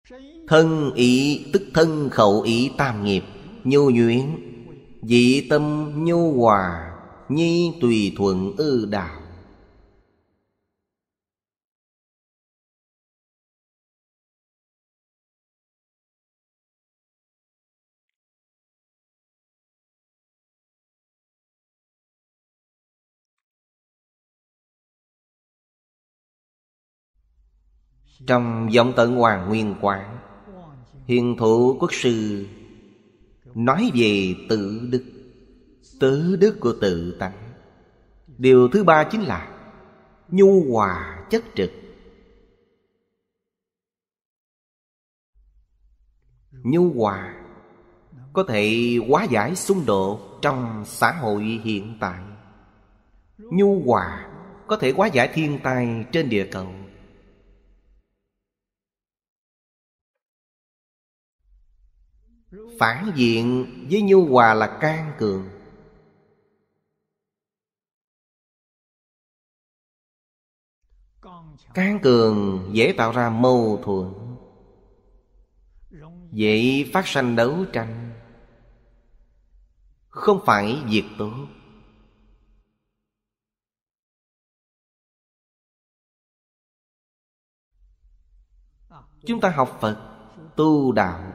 Thân ý tức thân khẩu ý tam nghiệp. Nhu nhuyễn dị tâm nhu hòa, nhi tùy thuận ư đạo. Trong Vọng Tận Hoàng Nguyên Quán, Hiền Thụ Quốc Sư nói về tự đức, tự đức của tự tánh. Điều thứ ba chính là nhu hòa chất trực. Nhu hòa có thể hóa giải xung đột trong xã hội hiện tại. Nhu hòa có thể hóa giải thiên tai trên địa cầu. Phản diện với nhu hòa là can cường. Can cường dễ tạo ra mâu thuẫn, dễ phát sanh đấu tranh, không phải việc tốt. Chúng ta học Phật, tu đạo,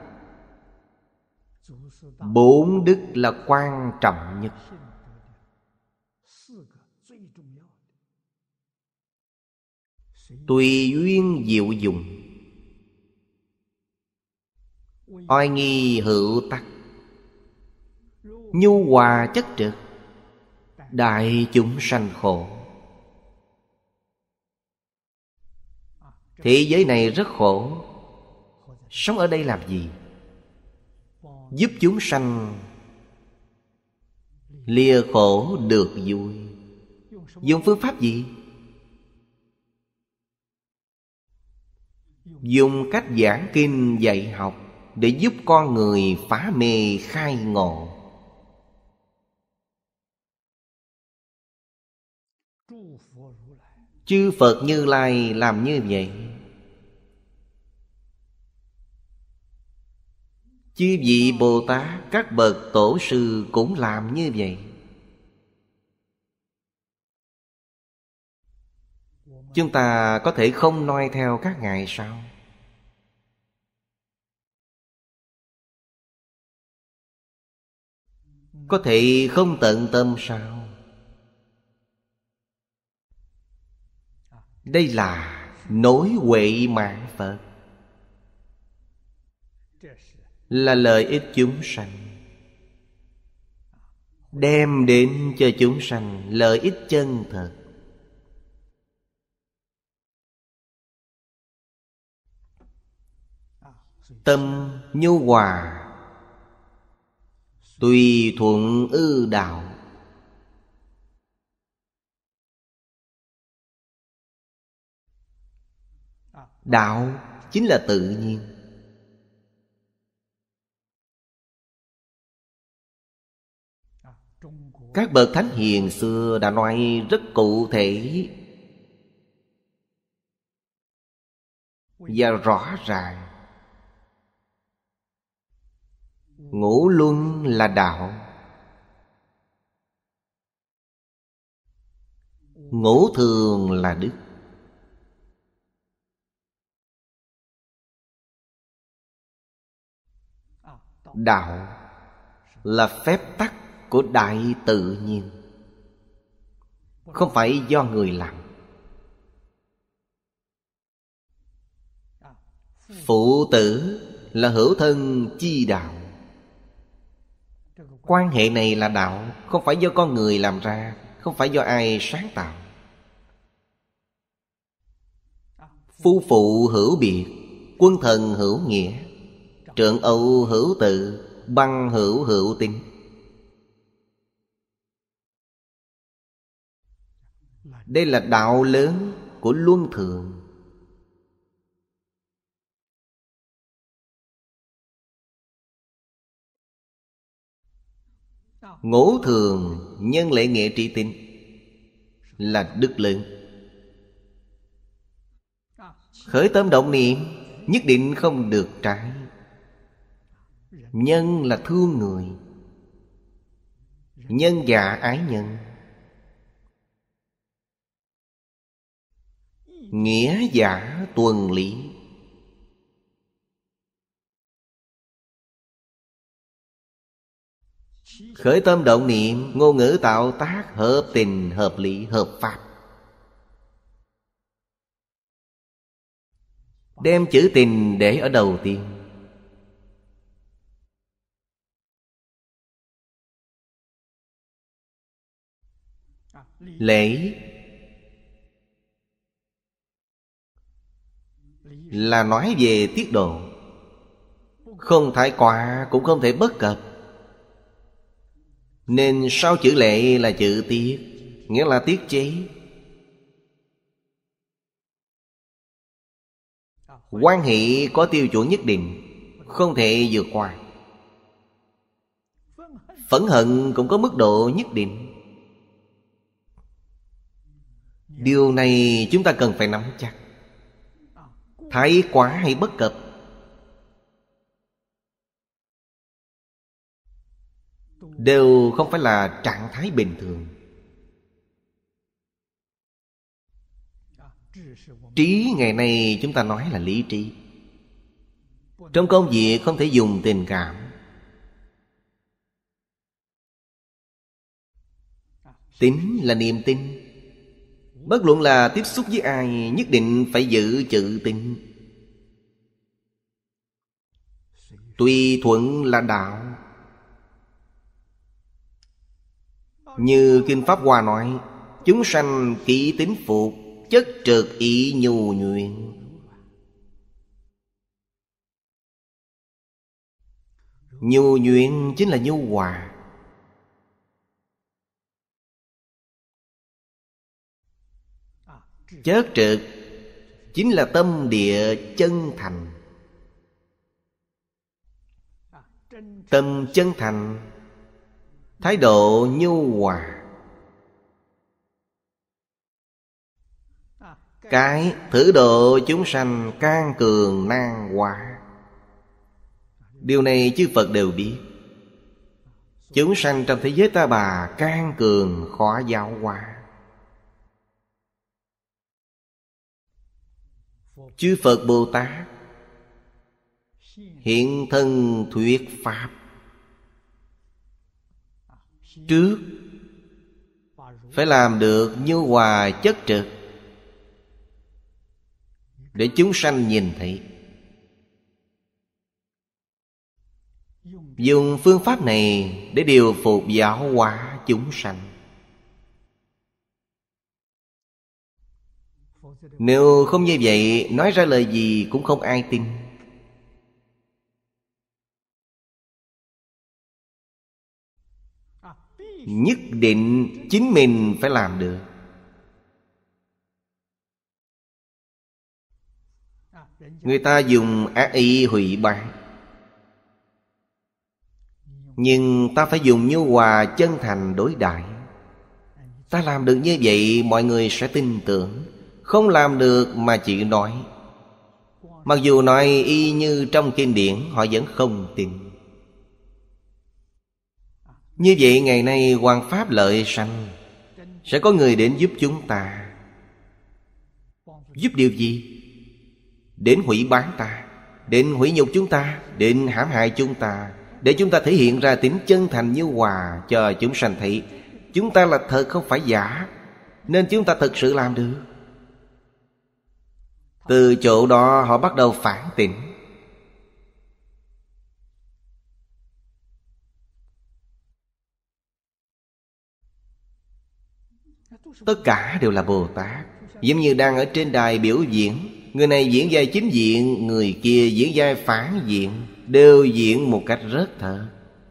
bốn đức là quan trọng nhất. Tùy duyên diệu dụng, oai nghi hữu tắc, nhu hòa chất trực, đại chúng sanh khổ. Thế giới này rất khổ. Sống ở đây làm gì? Giúp chúng sanh lìa khổ được vui. Dùng phương pháp gì? Dùng cách giảng kinh dạy học để giúp con người phá mê khai ngộ. Chư Phật Như Lai làm như vậy. Chư vị Bồ Tát, các bậc tổ sư cũng làm như vậy. Chúng ta có thể không noi theo các ngài sao? Có thể không tận tâm sao? Đây là nối huệ mạng Phật, là lợi ích chúng sanh, đem đến cho chúng sanh lợi ích chân thật. Tâm nhu hòa, tùy thuận ư đạo. Đạo chính là tự nhiên. Các bậc thánh hiền xưa đã nói rất cụ thể và rõ ràng. Ngũ luân là đạo, ngũ thường là đức. Đạo là phép tắc của đại tự nhiên, không phải do người làm. Phụ tử là hữu thân chi đạo. Quan hệ này là đạo, không phải do con người làm ra, không phải do ai sáng tạo. Phu phụ hữu biệt, quân thần hữu nghĩa, trượng âu hữu tự, băng hữu hữu tín. Đây là đạo lớn của luân thường. Ngũ thường nhân lễ nghĩa trí tín là đức lớn. Khởi tâm động niệm nhất định không được trái. Nhân là thương người, nhân dạ ái nhân. Nghĩa giả tuần lý. Khởi tâm động niệm, ngôn ngữ tạo tác hợp tình, hợp lý, hợp pháp. Đem chữ tình để ở đầu tiên. Lễ là nói về tiết độ, không thái quá cũng không thể bất cập. Nên sau chữ lệ là chữ tiết, nghĩa là tiết chế. Quan hệ có tiêu chuẩn nhất định, không thể vượt qua. Phẫn hận cũng có mức độ nhất định. Điều này chúng ta cần phải nắm chắc. Thái quá hay bất cập đều không phải là trạng thái bình thường. Trí ngày nay chúng ta nói là lý trí. Trong công việc không thể dùng tình cảm. Tín là niềm tin. Bất luận là tiếp xúc với ai, nhất định phải giữ chữ tín. Tùy thuận là đạo. Như Kinh Pháp Hoa nói, chúng sanh kỹ tín phục, chất trượt ý nhu nhuyễn. Nhu nhuyễn chính là nhu hòa. Chớt trực chính là tâm địa chân thành. Tâm chân thành, thái độ nhu hòa. Cái thử độ chúng sanh can cường nan hóa. Điều này chư Phật đều biết. Chúng sanh trong thế giới ta bà can cường khó giáo hóa. Chư Phật Bồ Tát hiện thân thuyết pháp. Trước phải làm được nhu hòa chất trực, để chúng sanh nhìn thấy. Dùng phương pháp này để điều phục giáo hóa chúng sanh. Nếu không như vậy, nói ra lời gì cũng không ai tin. Nhất định chính mình phải làm được. Người ta dùng ác ý hủy bán, nhưng ta phải dùng nhu hòa chân thành đối đãi. Ta làm được như vậy, mọi người sẽ tin tưởng. Không làm được mà chỉ nói, mặc dù nói y như trong kinh điển, họ vẫn không tin. Như vậy ngày nay hoằng pháp lợi sanh, sẽ có người đến giúp chúng ta. Giúp điều gì? Đến hủy bán ta, đến hủy nhục chúng ta, đến hãm hại chúng ta, để chúng ta thể hiện ra tính chân thành như hòa cho chúng sanh thấy chúng ta là thật không phải giả, nên chúng ta thực sự làm được. Từ chỗ đó họ bắt đầu phản tỉnh. Tất cả đều là Bồ Tát. Giống như đang ở trên đài biểu diễn, người này diễn vai chính diện, người kia diễn vai phản diện, đều diễn một cách rất thật.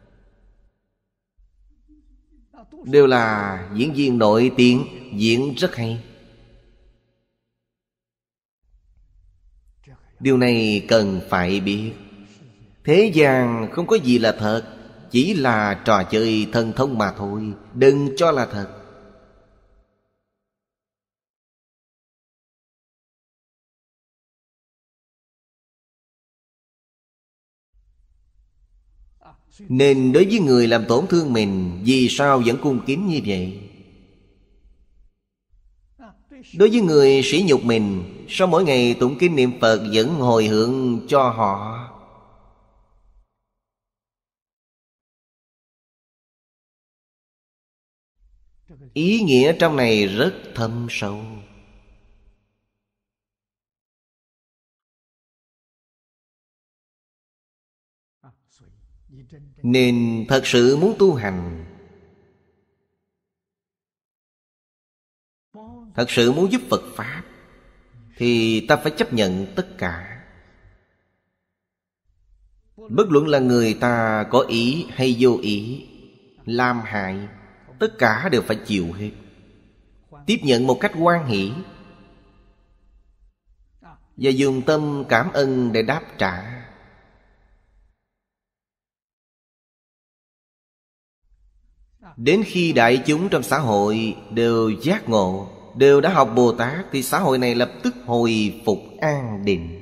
Đều là diễn viên nổi tiếng, diễn rất hay. Điều này cần phải biết. Thế gian không có gì là thật, chỉ là trò chơi thần thông mà thôi. Đừng cho là thật. Nên đối với người làm tổn thương mình, vì sao vẫn cung kính như vậy? Đối với người sỉ nhục mình, sao mỗi ngày tụng kinh niệm Phật vẫn hồi hướng cho họ? Ý nghĩa trong này rất thâm sâu. Nên thật sự muốn tu hành, thật sự muốn giúp Phật Pháp, thì ta phải chấp nhận tất cả. Bất luận là người ta có ý hay vô ý làm hại, tất cả đều phải chịu hết. Tiếp nhận một cách hoan hỷ, và dùng tâm cảm ơn để đáp trả. Đến khi đại chúng trong xã hội đều giác ngộ, đều đã học Bồ Tát, thì xã hội này lập tức hồi phục an định.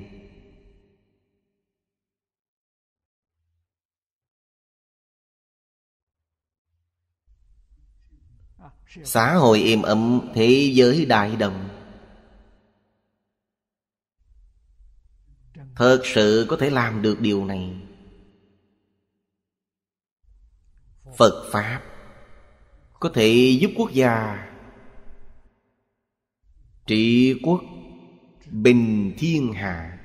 Xã hội êm ấm, thế giới đại đồng. Thật sự có thể làm được điều này. Phật Pháp có thể giúp quốc gia trị quốc, bình thiên hạ.